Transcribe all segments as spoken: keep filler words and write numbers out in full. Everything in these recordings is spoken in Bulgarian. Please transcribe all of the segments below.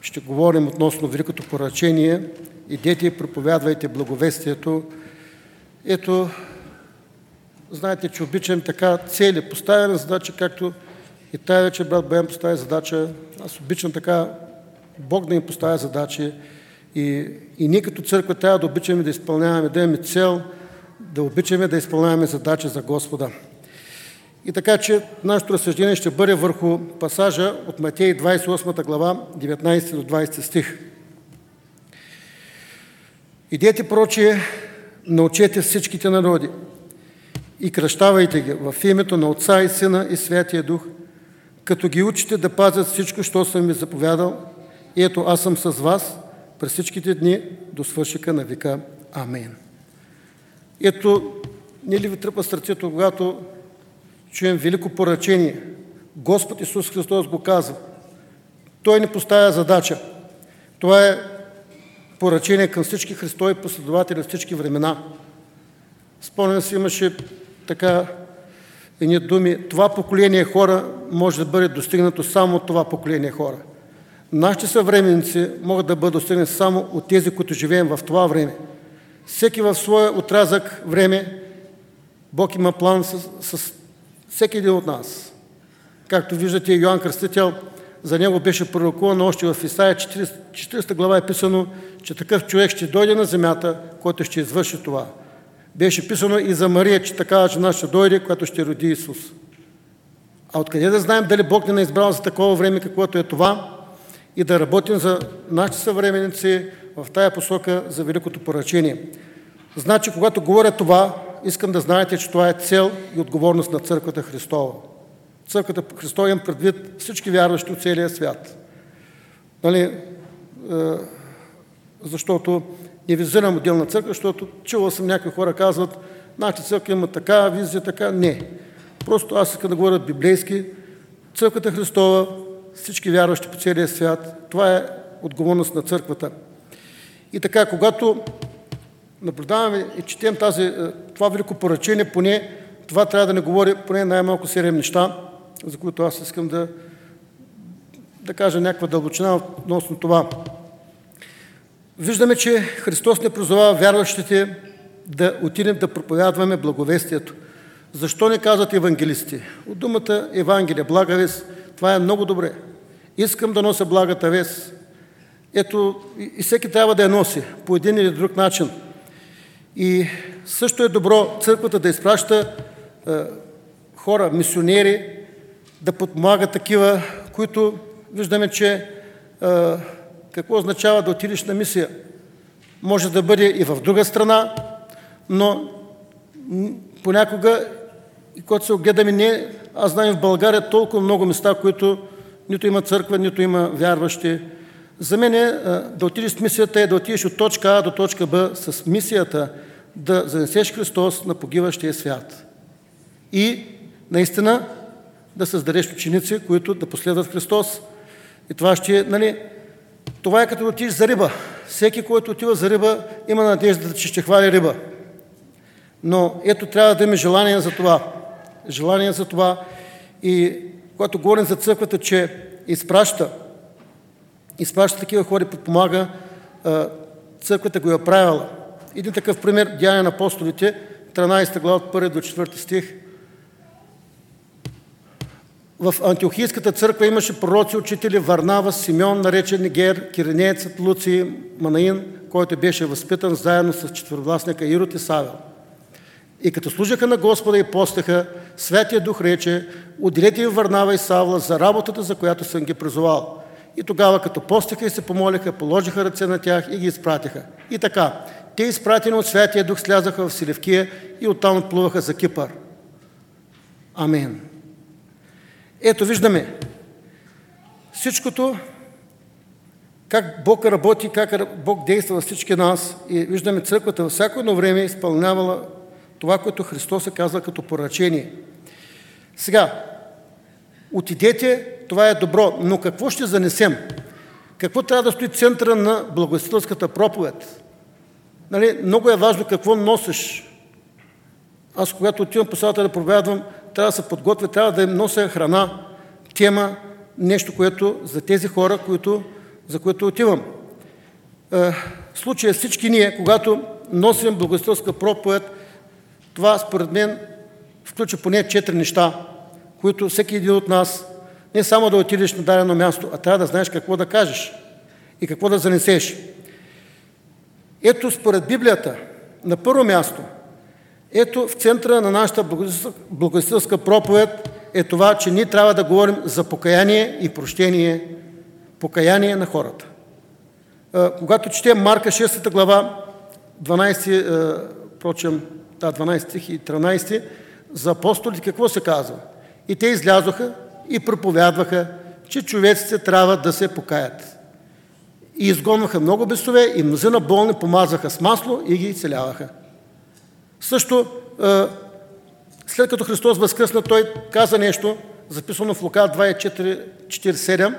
ще говорим относно великото поръчение: идете и проповядвайте благовестието. Ето, знаете, че обичам така цели, поставяне задача, както и тая вече брат Боян поставя задача. Аз обичам така Бог да им поставя задачи и, и ние като църква трябва да обичаме да изпълняваме, да имаме цел, да обичаме да изпълняваме задачи за Господа. И така, че нашето разсъждение ще бъде върху пасажа от Матей двадесет и осма глава, деветнадесети до двадесети стих. Идете, прочие, научете всичките народи и кръщавайте ги в името на Отца и Сина и Святия Дух, като ги учите да пазят всичко, що съм ви заповядал. И ето, аз съм с вас през всичките дни до свършика на века. Амин. Ето, не ли ви тръпа сърцето, когато чуем велико поръчение? Господ Исус Христос го казва. Той ни поставя задача. Това е поръчение към всички Христови последователи в всички времена. Спомням си, имаше така едни думи: това поколение хора може да бъде достигнато само от това поколение хора. Нашите съвременници могат да бъдат достигнати само от тези, които живеем в това време. Всеки в своя отрязък време Бог има план с, с всеки един от нас. Както виждате, Йоан Кръстител, за него беше пророкувано още в Исаия четиридесета глава е писано, че такъв човек ще дойде на земята, който ще извърши това. Беше писано и за Мария, че такава жена ще дойде, която ще роди Исус. А откъде да знаем дали Бог не е избрал за такова време, каквото е това, и да работим за нашите съвременници в тая посока за великото поръчение? Значи, когато говоря това, искам да знаете, че това е цел и отговорност на Църквата Христова. Църквата Христова имам предвид всички вярващи от целия свят. Нали, е, защото не визирам отделна църква, защото чувал съм някои хора казват, нашата църква има така визия, така. Не. Просто аз искам да говоря библейски. Църквата Христова, всички вярващи по целия свят, това е отговорност на църквата. И така, когато наблюдаваме и четем тази, това велико поръчение, поне това трябва да не говори поне най-малко седем неща, за които аз искам да, да кажа някаква дълбочина относно това. Виждаме, че Христос не призовава вярващите да отидем да проповядваме благовестието. Защо не казват евангелисти? От думата Евангелие, блага вест, това е много добре. Искам да нося благата вест. Ето, и всеки трябва да я носи по един или друг начин. И също е добро църквата да изпраща е, хора, мисионери, да подпомагат такива, които виждаме, че е, какво означава да отидеш на мисия. Може да бъде и в друга страна, но понякога, и когато се огледаме, не, аз знам в България толкова много места, които нито има църква, нито има вярващи. За мен е, да отидеш с мисията е да отидеш от точка А до точка Б с мисията да занесеш Христос на погиващия свят. И наистина да създадеш ученици, които да последват Христос. И това ще е, нали, това е като да отидеш за риба. Всеки, който отива за риба, има надежда, че ще хвали риба. Но ето, трябва да има желание за това. Желание за това. И когато говорим за църквата, че изпраща, изпраща такива хора и подпомага, църквата го е правила. Един такъв пример, Деяния на апостолите, тринадесета глава от първи до четвърти стих. В Антиохийската църква имаше пророци, учители Варнава, Симеон, наречен Нигер, киринеецът Луций, Манаин, който беше възпитан заедно с четвървластника Ирод и Савел. И като служаха на Господа и постеха, Святия Дух рече: отделете им Варнава и Савла за работата, за която съм ги призовал. И тогава, като постеха и се помолиха, положиха ръце на тях и ги изпратиха. И така, те, изпратени от Святия Дух, слязаха в Селевкия и оттам отплуваха за Кипър. Амин. Ето виждаме всичкото, как Бог работи, как Бог действа във всички нас, и виждаме църквата във всяко едно време изпълнявала това, което Христос е казал като поръчение. Сега, отидете, това е добро, но какво ще занесем? Какво трябва да стои центъра на благовестителската проповед? Нали, много е важно какво носиш. Аз, когато отивам по селата да проповядвам, трябва да се подготвя, трябва да им нося храна, тема, нещо, което за тези хора, които за което отивам. В случая всички ние, когато носим благовестителска проповед, това според мен включва поне четири неща, които всеки един от нас не само да отидеш на дадено място, а трябва да знаеш какво да кажеш и какво да занесеш. Ето според Библията, на първо място, ето в центъра на нашата благовестителска проповед е това, че ние трябва да говорим за покаяние и прощение, покаяние на хората. Когато четем Марка шеста глава, дванайсети, прочем, да, дванайсети стих и тринайсети, за апостолите какво се казва? И те излязоха и проповядваха, че човеците трябва да се покаят. И изгонваха много бесове и мнозина болни помазваха с масло и ги изцеляваха. Също, след като Христос възкръсна, Той каза нещо, записано в Лука двайсет и четири четирийсет и седем,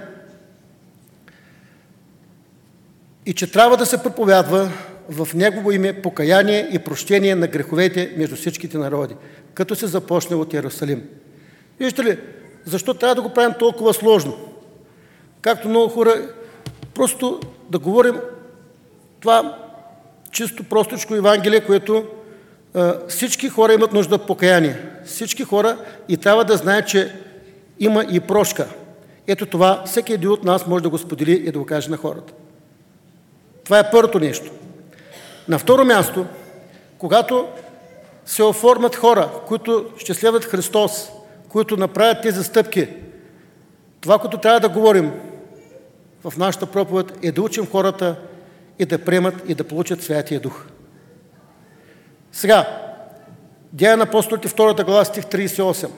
и че трябва да се проповядва в Негово име покаяние и прощение на греховете между всичките народи, като се започне от Йерусалим. Виждате ли, защо трябва да го правим толкова сложно? Както много хора, просто да говорим това чисто простичко Евангелие, което а, всички хора имат нужда от покаяние. Всички хора и трябва да знаят, че има и прошка. Ето това, всеки един от нас може да го сподели и да го каже на хората. Това е първото нещо. На второ място, когато се оформят хора, които ще следват Христос, които направят тези стъпки, това, което трябва да говорим в нашата проповед, е да учим хората и да приемат и да получат Святия Дух. Сега, Деяния на апостолите, втората глава, стих трийсет и осем.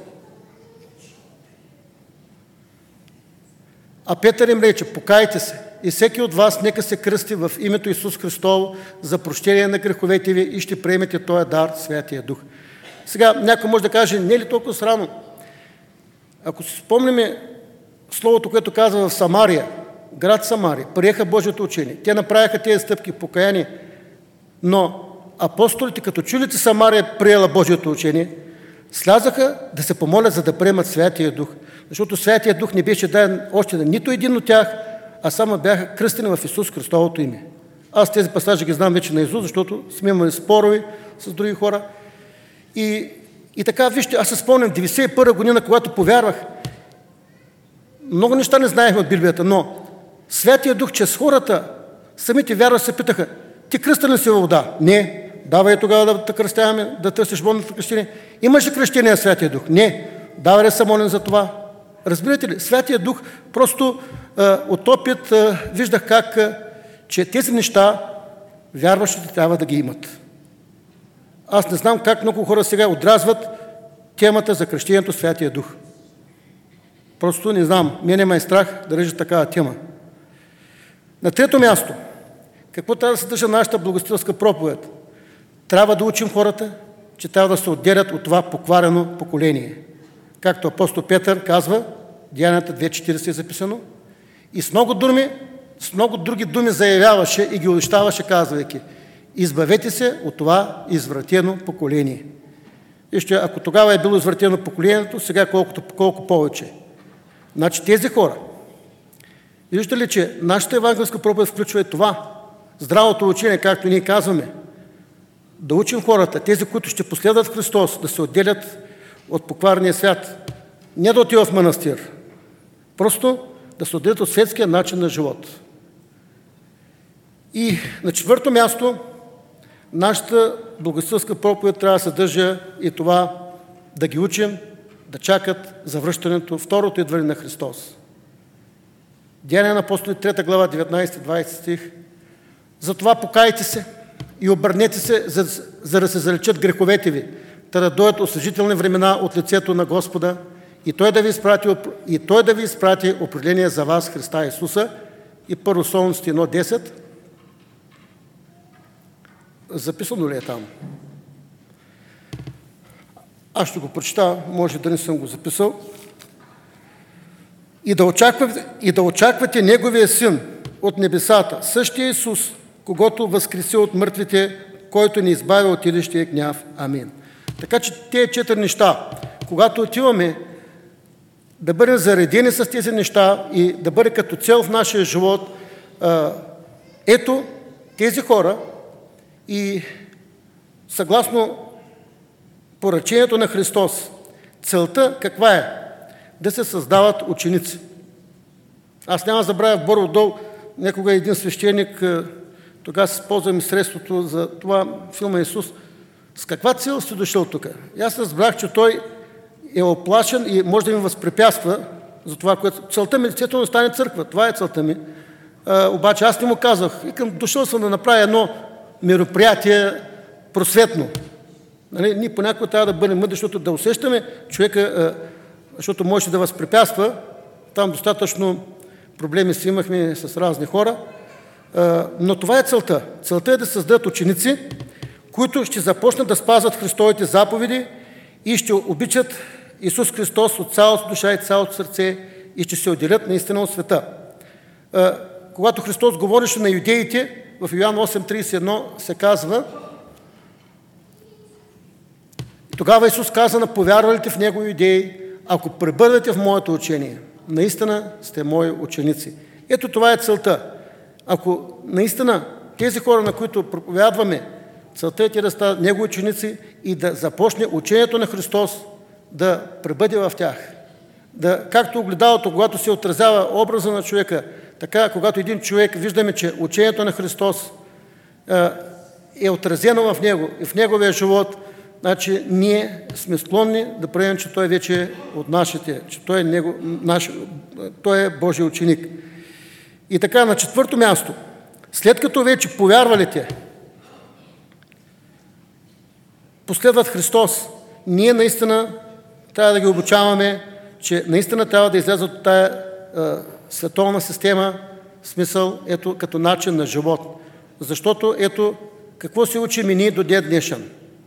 А Петър им рече: покайте се и всеки от вас нека се кръсти в името Исус Христово за прощение на греховете ви и ще приемете този дар, Святия Дух. Сега някой може да каже: не е ли толкова срано? Ако си спомним словото, което казва в Самария, град Самария, приеха Божието учение. Те направиха тези стъпки, покаяние, но апостолите, като чули, че Самария приела Божието учение, слязаха да се помолят, за да приемат Святия Дух. Защото Святия Дух не беше даден още на нито един от тях, а само бяха кръстени в Исус Христовото име. Аз тези пасажи ги знам вече наизуст, защото сме имали спорови с други хора. И, и така, вижте, аз се спомням, деветдесет и първа година, когато повярвах, много неща не знаехме от Библията, но Святия Дух, че с хората, самите вярващи се питаха: ти кръстен ли си във вода? Не. Давай тогава да те кръстяваме, да търсиш водното кръщение. Имаш ли кръщение на Святия Дух? Не. Давай да се молим за това. Разбирате ли? Святия Дух, просто а, от опит а, виждах как, а, че тези неща вярващите трябва да ги имат. Аз не знам как много хора сега отразват темата за кръщението Святия Дух. Просто не знам. Мене ме е страх да режа такава тема. На трето място, какво трябва да съдържа нашата благовестителска проповед? Трябва да учим хората, че трябва да се отделят от това покварено поколение. Както апостол Петър казва, Деянията две четирийсет е записано, и с много думи, с много други думи заявяваше и ги увещаваше, казвайки: избавете се от това извратено поколение. Вижте, ако тогава е било извратено поколението, сега колкото, колко повече. Значи тези хора, виждате ли, че нашата евангелска проповед включва и това, здравото учение, както ние казваме, да учим хората, тези, които ще последват Христос, да се отделят от покварния свят, не да отиват в манастир, просто да се отделят от светския начин на живот. И на четвърто място, нашата благовестителска проповед трябва да съдържа и това да ги учим да чакат завръщането, второто идване на Христос. Деяния на апостолите, трета глава, деветнайсети двайсети стих. Затова покайте се и обърнете се, за, за да се залечат греховете ви, та да дойдат освежителни времена от лицето на Господа и Той да ви изпрати, и Той да ви изпрати определение за вас, Христа Исуса. И първо Солунците едно десет. Записано ли е там? Аз ще го прочета, може да не съм го записал. И да очаквате, и да очаквате Неговия Син от небесата, същия Исус, когото възкреси от мъртвите, който ни избави от идещия гняв. Амин. Така че тези четири неща, когато отиваме да бъдем заредени с тези неща и да бъде като цел в нашия живот, ето тези хора и съгласно поръчението на Христос, целта каква е? Да се създават ученици. Аз няма забравя в Борово дол, някога един свещеник, тогава се използвам и средството за това филма Исус. С каква цел си дошъл тук? И аз разбрах, че той е оплашен и може да ми възпрепятства за това, което... Целта ми е да стане църква. Това е целта ми. А, обаче аз не му казах. Викам, дошъл съм да направя едно мероприятие просветно. Нали? Ние понякога трябва да бъдем мъдри, защото да усещаме човека, а, защото може да възпрепятства. Там достатъчно проблеми си имахме с разни хора. А, но това е целта. Целта е да създадат ученици, които ще започнат да спазват Христовите заповеди и ще обичат Исус Христос от цялото душа и цялото сърце и ще се отделят наистина от света. Когато Христос говореше на юдеите, в Йоан осем тридесет и едно се казва, тогава Исус каза на повярвалите в Него юдеи, ако пребъдете в моето учение, наистина сте мои ученици. Ето това е целта. Ако наистина тези хора, на които проповядваме, целта е те да стават Негови ученици и да започне учението на Христос да пребъде в тях. Да, както огледалото, когато се отразява образа на човека, така, когато един човек виждаме, че учението на Христос е, е отразено в него и в неговия живот, значи ние сме склонни да приемем, че той вече е от нашите, че той е, него, наш, той е Божий ученик. И така, на четвърто място, след като вече повярвалите последват Христос, ние наистина трябва да ги обучаваме, че наистина трябва да излязат от тая а, световна система, в смисъл, ето, като начин на живот. Защото, ето, какво се учим и ние до ден днешен?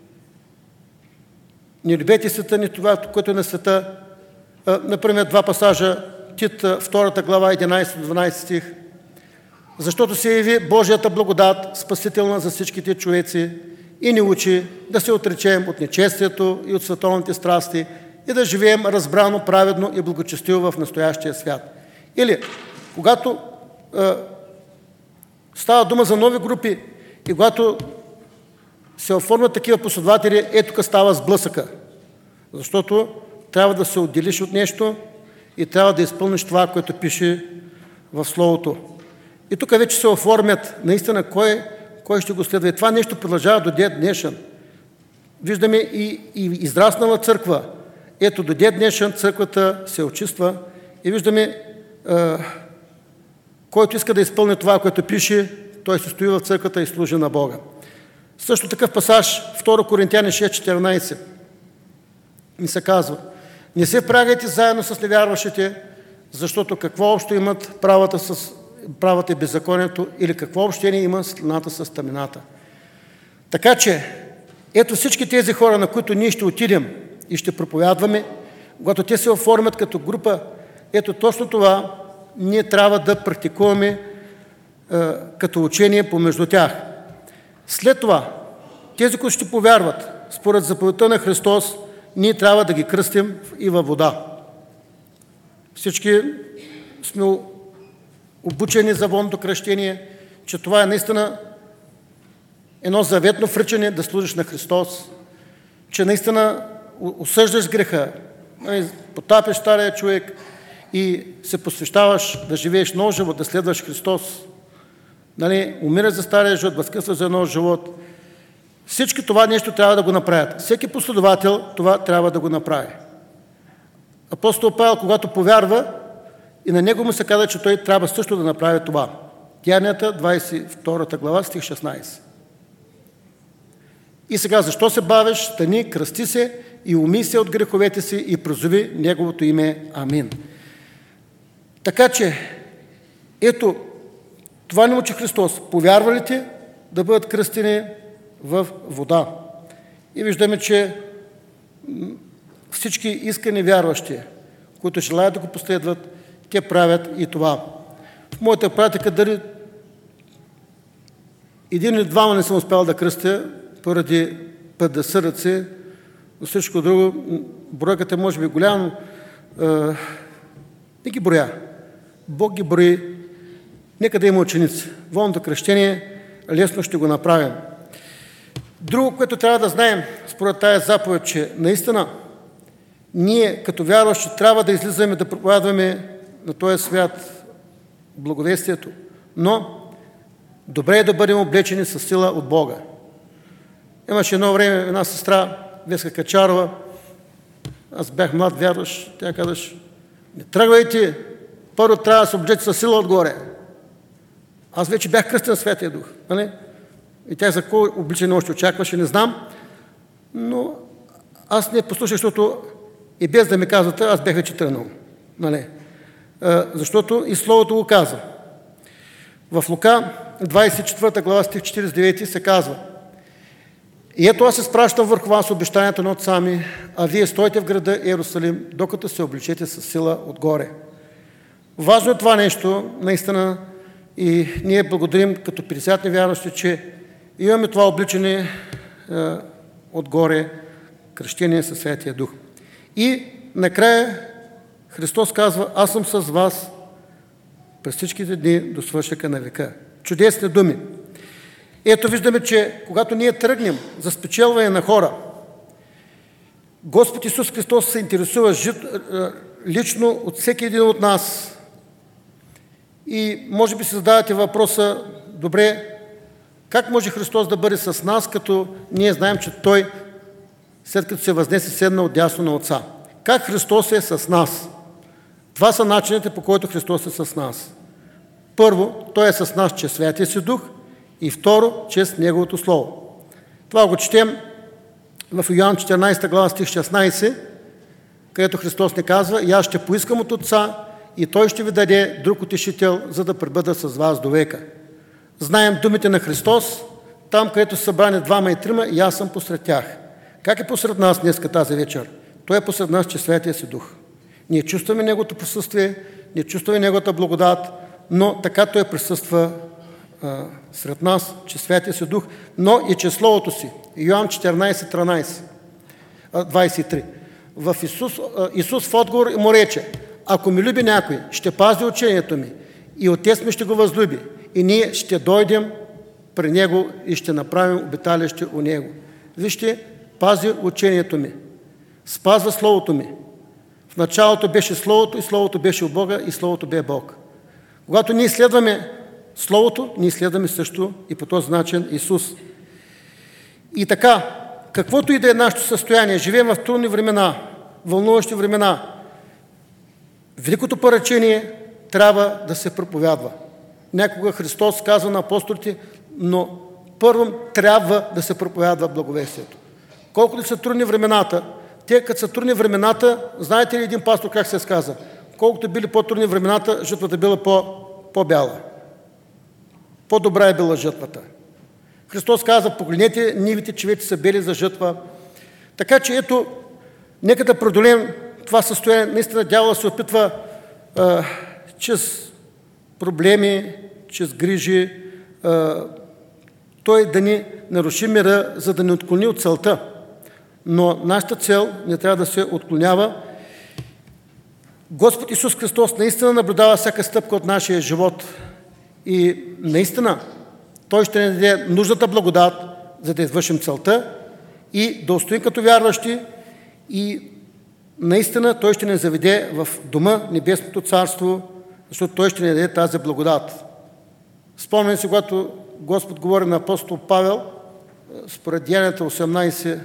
Не любете света, ни това, което е на света. А, например, два пасажа, Тит, втората глава, единадесети до дванадесети стих. Защото се яви Божията благодат, спасителна за всичките човеци, и ни учи да се отречем от нечестието и от световните страсти и да живеем разбрано, праведно и благочестиво в настоящия свят. Или, когато е, става дума за нови групи и когато се оформят такива последователи, е тук става сблъсъка. Защото трябва да се отделиш от нещо и трябва да изпълниш това, което пише в Словото. И тук вече се оформят наистина кой кой ще го следва. И това нещо продължава до ден днешен. Виждаме и, и израснала църква. Ето, до ден днешен църквата се очиства и виждаме, е, който иска да изпълни това, което пише, той се стои в църквата и служи на Бога. Също такъв пасаж, втори Коринтияни шест четиринадесет, ни се казва: не се впрягайте заедно с невярващите, защото какво общо имат правата с правата и беззаконието, или какво общение има светлината с тъмнината. Така че, ето всички тези хора, на които ние ще отидем и ще проповядваме, когато те се оформят като група, ето точно това ние трябва да практикуваме е, като учение помежду тях. След това, тези, които ще повярват, според заповедта на Христос, ние трябва да ги кръстим и във вода. Всички сме обучени за водното кръщение, че това е наистина едно заветно връчение да служиш на Христос, че наистина осъждаш греха, потапяш стария човек и се посвещаваш да живееш нов живот, да следваш Христос, нали, умираш за стария живот, възкръсваш за нов живот. Всички това нещо трябва да го направят. Всеки последовател това трябва да го направи. Апостол Павел, когато повярва, и на него му се каза, че той трябва също да направи това. Деянията, двадесет и втора глава, стих шестнадесет. И сега, защо се бавиш? Стани, кръсти се и умий се от греховете си и призови Неговото име. Амин. Така че, ето, това ни учи Христос. Повярвалите да бъдат кръстени в вода. И виждаме, че всички искани вярващи, които желаят да го последват, те правят и това. В моята практика дали един или двама не съм успял да кръстя поради предразсъдъци, но всичко друго, бройката може би голямо, е, не ги броя. Бог ги брои Нека да има ученици. Водното кръщение лесно ще го направим. Друго, което трябва да знаем, според тая заповед, че наистина ние като вярващи трябва да излизаме да проповядваме на този свят благовестието, но добре е да бъдем облечени със сила от Бога. Имаше едно време една сестра, Веска Качарова, аз бях млад вярващ, тя казваше: не тръгвайте, първо трябва да се облечете със сила отгоре. Аз вече бях кръстен в Святия Дух. Нали? И тя за какво обличане още очакваше, не знам, но аз не послушах, защото и без да ми казвате, аз бях вече тръгнал. Нали? Защото и Словото го казва. В Лука, двадесет и четвърта глава, стих четиридесет и девети се казва: и ето аз се спращам върху вас обещанията на отца ми, а вие стойте в града Иерусалим, докато се облечете със сила отгоре. Важно е това нещо, наистина, и ние благодарим като петдесетни вярващи, че имаме това обличане е, отгоре, кръщение със Святия Дух. И накрая Христос казва: аз съм с вас през всичките дни до свършека на века. Чудесни думи. Ето виждаме, че когато ние тръгнем за спечелване на хора, Господ Исус Христос се интересува жит, лично от всеки един от нас. И може би си задавате въпроса: добре, как може Христос да бъде с нас, като ние знаем, че Той, след като се възнесе, седна отдясно на Отца? Как Христос е с нас? Това са начините, по които Христос е с нас. Първо, Той е с нас чрез Святия си Дух, и второ, чрез Неговото Слово. Това го четем в Йоан четиринадесета глава, стих шестнадесет, където Христос ни казва: и аз ще поискам от Отца, и Той ще ви даде друг утешител, за да пребъда с вас до века. Знаем думите на Христос: там, където са събрани двама и трима, и аз съм посред тях. Как е посред нас днеска тази вечер? Той е посред нас чрез Святия си Дух. Ние чувстваме Неговото присъствие, ние чувстваме Неговата благодат, но така Той присъства а, сред нас чрез Святия си Дух, но и чрез Словото си. Йоан четиринадесет тринадесет, двадесет и три. В Исус, а, Исус в отговор му рече: ако ми люби някой, ще пази учението ми, и Отец ми ще го възлюби, и ние ще дойдем при Него и ще направим обиталище у Него. Вижте, пази учението ми, спазва Словото ми. В началото беше Словото, и Словото беше от Бога, и Словото бе Бог. Когато ние следваме Словото, ние следваме също и по този начин Исус. И така, каквото и да е нашето състояние, живеем в трудни времена, вълнуващи времена, великото поръчение трябва да се проповядва. Някога Христос казва на апостолите: но първо трябва да се проповядва благовестието. Колкото са трудни времената, те като са трудни времената, знаете ли един пастор как се сказа? Колкото били по-трудни времената, жътвата била по, по-бяла. По-добра е била жътвата. Христос каза: погледнете нивите, че вече са бели за жътва. Така че ето, нека да преодолеем това състояние. Наистина дявола се опитва а, чрез проблеми, чрез грижи, а, той да ни наруши мира, за да ни отклони от целта. Но нашата цел не трябва да се отклонява. Господ Исус Христос наистина наблюдава всяка стъпка от нашия живот и наистина Той ще ни даде нужната благодат, за да извършим целта и да устоим като вярващи, и наистина Той ще ни заведе в дома, небесното царство, защото Той ще ни даде тази благодат. Спомням си, когато Господ говори на апостол Павел, според Деянията осемнадесета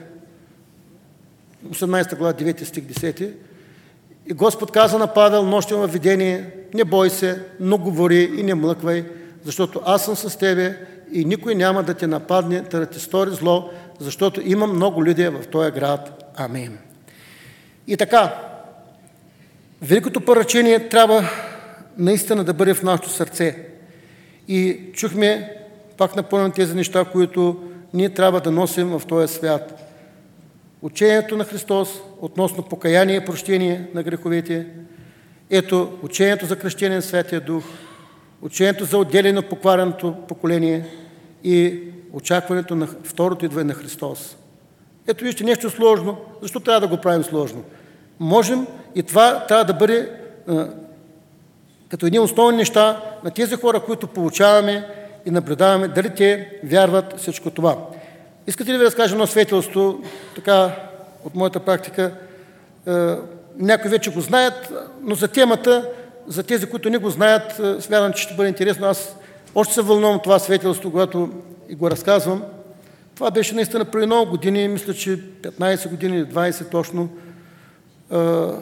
глава, девети стих, десети, и Господ каза на Павел нощем във видение: не бой се, но говори и не млъквай, защото аз съм с тебе и никой няма да те нападне, да ти стори зло, защото има много люди в този град. Амин. И така, великото поръчение трябва наистина да бъде в нашето сърце. И чухме, пак напомням тези неща, които ние трябва да носим в този свят. Учението на Христос относно покаяние и прощение на греховете, ето учението за кръщение на Святия Дух, учението за отделение от поквареното поколение и очакването на второто идване на Христос. Ето вижте, нещо сложно. Защо трябва да го правим сложно? Можем и това трябва да бъде а, като едни основни неща на тези хора, които получаваме и наблюдаваме, дали те вярват всичко това. Искате ли ви разкажа едно свидетелство, така от моята практика? Е, някои вече го знаят, но за темата, за тези, които не го знаят, смятам, че ще бъде интересно. Аз още се вълнувам това свидетелство, когато и го разказвам. Това беше наистина преди много години, мисля, че петнайсет години, двайсет точно. Е,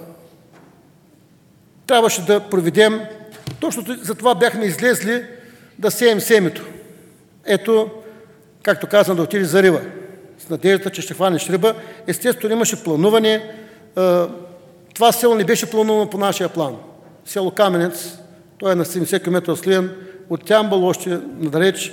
трябваше да проведем, точно за това бяхме излезли да сеем семето. Ето, както казвам, да отиде за риба. С надеждата, че ще хванеш риба. Естествено, имаше плануване. Това село не беше планувано по нашия план. Село Каменец, той е на седемдесет километра от Сливен, от Ямбол още надалеч.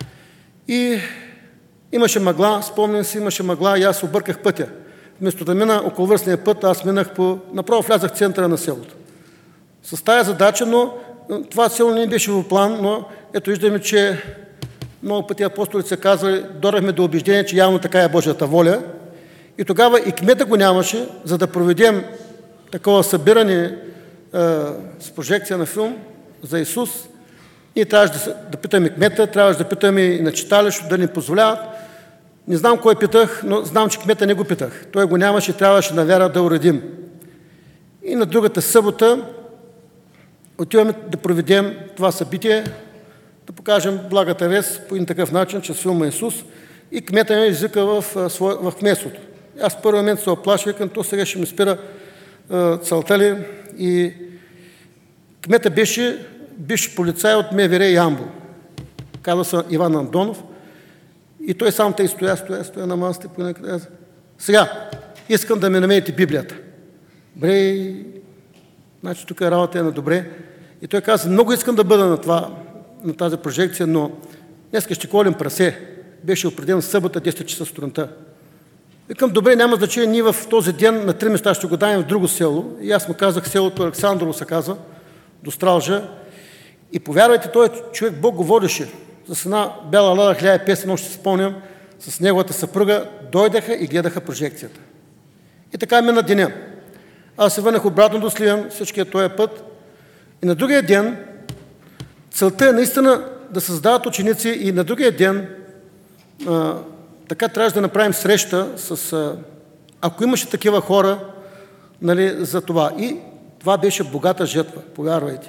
И имаше мъгла, спомням си, имаше мъгла и аз обърках пътя. Вместо да мина околовръстния път, аз минах по... Направо влязах в центъра на селото. С тая задача, но това село не беше в план, но ето виждаме, че много пъти апостолите са казвали, дорахме до убеждение, че явно така е Божията воля. И тогава и кмета го нямаше, за да проведем такова събиране е, с прожекция на филм за Исус. Ние трябваше да, да питаме кмета, трябваше да питаме и на читалището, да ни позволяват. Не знам кой питах, но знам, че кмета не го питах. Той го нямаше и трябваше на вяра да уредим. И на другата събота отиваме да проведем това събитие, да покажем благата вест по един такъв начин, чрез филма Исус. И кмета ме извика в, в кметството. Аз в първи момент се оплаших, към то сега ще ми спира целта ли. И кмета беше бивш полицай от МВР Ямбол. Казва се Иван Андонов. И той сам тъй стоя, стоя, стоя на масата. Сега, искам да ми намерите Библията. Бре, значи тук работа е на добре. И той каза, много искам да бъда на, това, на тази прожекция, но днес ще колим прасе. Беше определен събота, десет часа сутринта. Викам, добре, няма значение, ние в този ден на три места ще го даем в друго село. И аз му казах, селото Александрово се казва, до Стралжа. И повярвайте, този човек Бог го водеше. С една бяла лада хляба песен, още се спомням, с неговата съпруга, дойдаха и гледаха прожекцията. И така мина деня. Аз се върнах обратно до Сливен, всичкият този път. И на другия ден, целта е наистина да създават ученици и на другия ден а, така трябваше да направим среща с... А, ако имаше такива хора, нали, за това. И това беше богата жетва, повярвайте.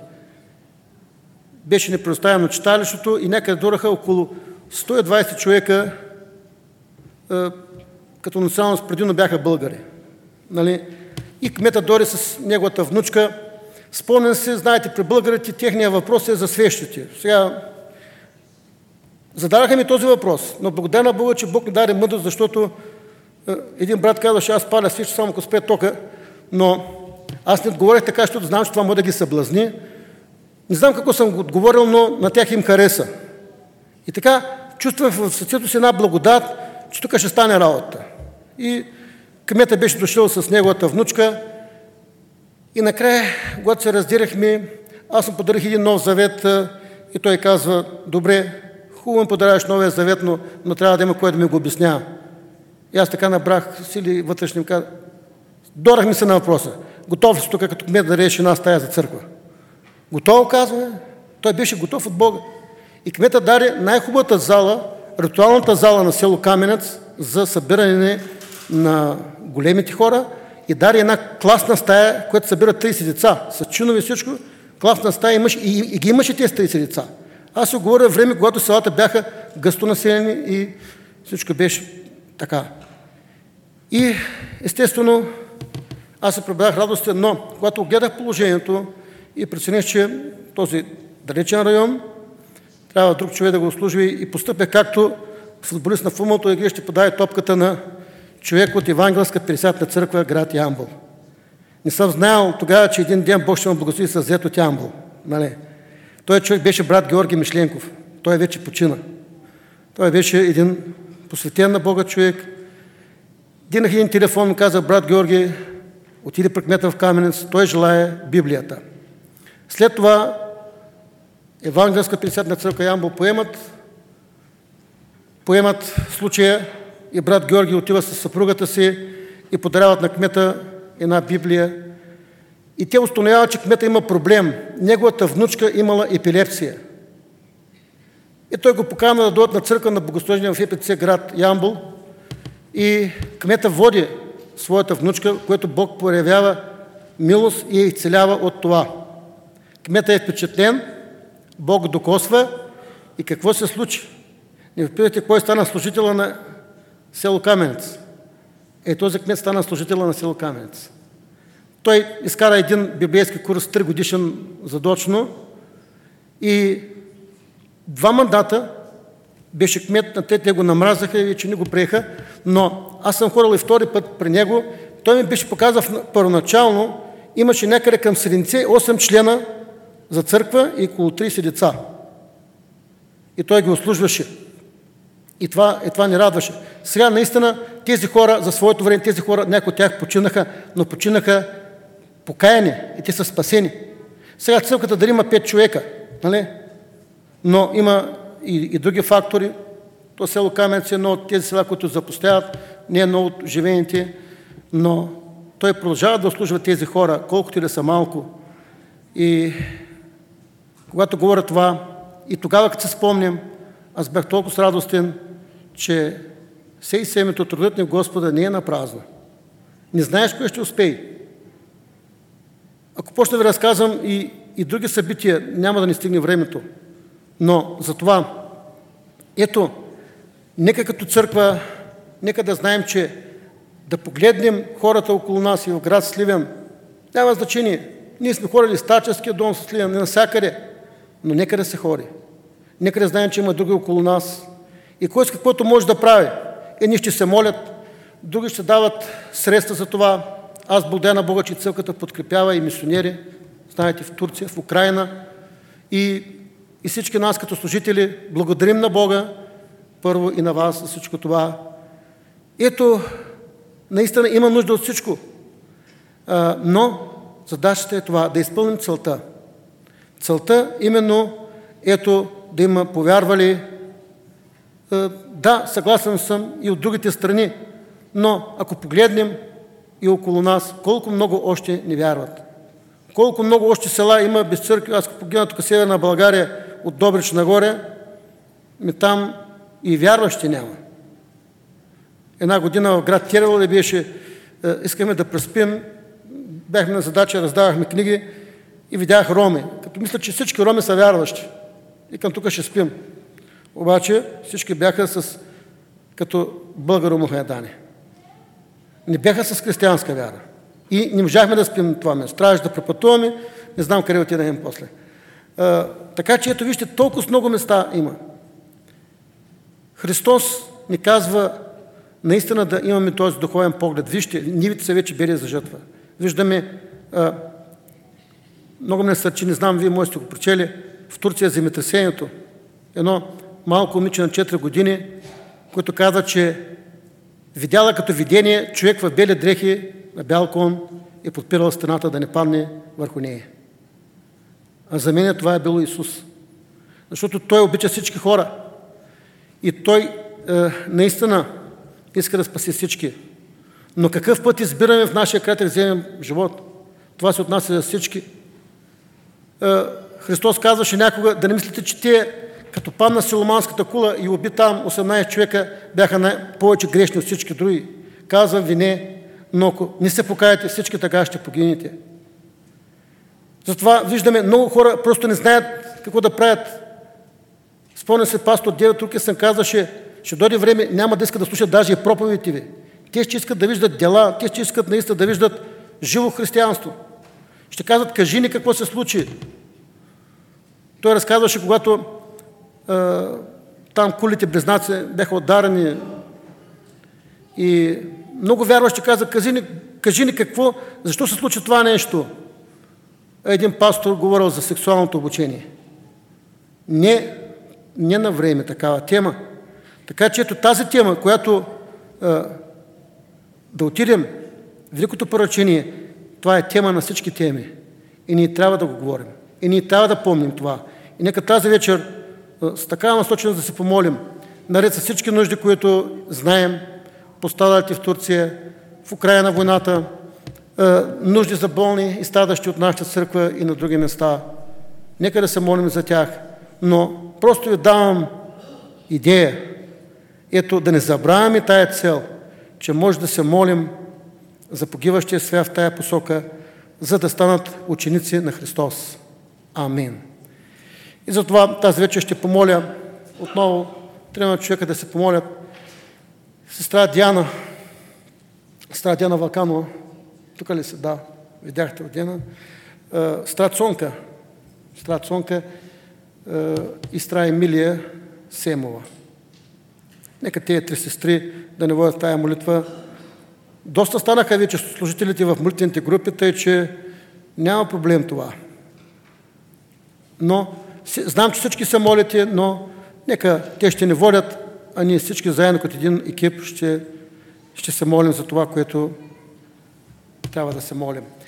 Беше ни предоставено читалището и някъде дораха около сто и двайсет човека, а, като националност предимно бяха българи. Нали? И кмета дори с неговата внучка. Спомням се, знаете, при българите техния въпрос е за свещите. Сега зададаха ми този въпрос, но благодаря на Бога, че Бог ми даде мъдрост, защото е, един брат казваше, аз паля свещи само ако спре тока, но аз не отговорих така, защото знам, че това може да ги съблазни. Не знам какво съм отговорил, но на тях им хареса. И така чувствам в сърцето си една благодат, че тук ще стане работа. И кмета беше дошъл с неговата внучка и накрая, когато се раздирахме, аз му подарих един нов завет и той казва, добре, хубаво ми подаряваш новия завет, но, но трябва да има кой да ми го обяснява. И аз така набрах сили вътрешни им казах, дорах ми се на въпроса. Готов ли си тук като кмет да реши една стая за църква? Готов, казва. Той беше готов от Бога. И кмета даде най-хубавата зала, ритуалната зала на село Каменец за събиране на големите хора и даде една класна стая, която събира трийсет деца, с чинове и всичко. Класна стая имаш, и, и ги имаше тези трийсет деца. Аз се говоря време, когато селата бяха гъстонаселени и всичко беше така. И естествено, аз се пребрах радостен, но когато гледах положението и прецених, че този далечен район трябва друг човек да го служи и постъпя както футболист на футболната игра ще подаде топката на човек от Евангелска петдесетна църква, град Ямбол. Не съм знаел тогава, че един ден Бог ще ме благослови с зет от Ямбол. Нали? Той човек беше брат Георги Мишленков. Той вече почина. Той беше един посветен на Бога човек. Динах един телефон, му каза, брат Георги, отиде при кмета в Каменец, той желая Библията. След това Евангелска петдесетна църква Ямбол поемат, поемат случая и брат Георги отива с съпругата си и подаряват на кмета една Библия. и те установяват, че кмета има проблем. Неговата внучка имала епилепсия. И той го покана да дойдат на църква на богослужение в Е Пе Це град Ямбол и кмета води своята внучка, което Бог проявява милост и я изцелява от това. Кмета е впечатлен, Бог докосва и какво се случи? Не впитайте кой стана служителя на село Каменец. Е, този кмет стана служителя на село Каменец. Той изкара един библейски курс, три годишен задочно и два мандата беше кмет, на те, те го намразаха и че не го приеха, но аз съм ходил и втори път при него. Той ми беше показал първоначално, имаше някъде към седемдесет и осем члена за църква и около трийсет деца. И той ги услужваше. И това, и това ни радваше. Сега наистина тези хора, за своето време, тези хора, някои от тях починаха, но починаха покаяни и те са спасени. Сега църквата дали има пет човека, нали? Но има и, и други фактори. То село Каменец е едно от тези села, които запустяват, не е едно от живеените, но той продължава да услужва тези хора, колкото и да са малко. И когато говоря това, и тогава, като се спомням, аз бях толкова радостен, че сей семето трудът ни в Господа не е на празно. Не знаеш кое ще успее. Ако почна да ви разказвам и, и други събития, няма да ни стигне времето. Но за това, ето, нека като църква, нека да знаем, че да погледнем хората около нас и в град Сливен, няма значение. Ние сме ходили в старческия дом в Сливен, не навсякъде, но нека да се ходи. Нека да знаем, че има други около нас. И кой с каквото може да прави. Едни ще се молят, други ще дават средства за това. Аз благодаря на Бога, че църквата подкрепява и мисионери, знаете, в Турция, в Украина. И, и всички нас като служители благодарим на Бога, първо и на вас за всичко това. Ето, наистина има нужда от всичко. А, но задачата е това, да изпълним целта. Целта именно, ето, да има повярвали. Да, съгласен съм и от другите страни, но ако погледнем и около нас, колко много още не вярват. Колко много още села има без църкви. Аз погледна тук северна България от Добрич нагоре, ми там и вярващи няма. Една година в град Керела беше, искаме да преспим, бяхме на задача, раздавахме книги и видях роми. Като мисля, че всички роми са вярващи. И към тук ще спим. Обаче всички бяха с, като българо-мухамедани. Не бяха с християнска вяра. И не можахме да спим това место. Трябваше да препътуваме, не знам къде отидем после. А, така че ето вижте, толкова много места има. Христос ни казва наистина да имаме този духовен поглед. Вижте, нивите са вече бели за жътва. Виждаме, а, много ме сърчи, не знам, вие може сте го прочели, в Турция земетресението. Едно малко момиче на четири години, което каза, че видяла като видение човек в бели дрехи на бял кон и подпирала стената да не падне върху нея. А за мен това е било Исус. Защото Той обича всички хора. И Той е, наистина иска да спаси всички. Но какъв път избираме в нашия кратък земен живот? Това се отнася за всички. Е, Христос казваше някога, да не мислите, че те, като падна Силоманската кула и уби там осемнайсет човека, бяха най- повече грешни от всички други. Казвам ви не, но ако не се покаяте, всички така ще погинете. Затова виждаме, много хора просто не знаят какво да правят. Спомня се, пастор Девет Рукесън казваше, ще дойде време, няма да искат да слушат даже и проповедите ви. Те ще искат да виждат дела, те ще искат наистина да виждат живо християнство. Ще казват, кажи ни какво се случи. Той разказваше, когато а, там кулите близнаци бяха ударени и много вярващи каза, кажи ни, кажи ни какво, защо се случи това нещо. Един пастор говорил за сексуалното обучение. Не, не на време такава тема. Така че ето тази тема, която а, да отидем в Великото поръчение, това е тема на всички теми. И ние трябва да го говорим. И ние трябва да помним това. И нека тази вечер а, с такава насоченост да се помолим, наред с всички нужди, които знаем, пострадалите в Турция, в Украина войната, нужди за болни и страдащи от нашата църква и на други места. Нека да се молим за тях. Но просто ви давам идея. Ето, да не забравяме тая цел, че може да се молим за погиващия свят в тая посока, за да станат ученици на Христос. Амин. И затова тази вечер ще помоля отново трима човека да се помолят. Сестра Диана, сестра Диана Ваканова, тук ли се? Да, видяхте от Диана. Сестра Цонка, сестра Цонка и сестра Емилия Семова. Нека тези три сестри да не водят тая молитва. Доста станаха вече служителите в молитвените групи, тъй че няма проблем това. Но знам, че всички се молите, но нека те ще ни водят, а ние всички заедно като един екип ще, ще се молим за това, което трябва да се молим.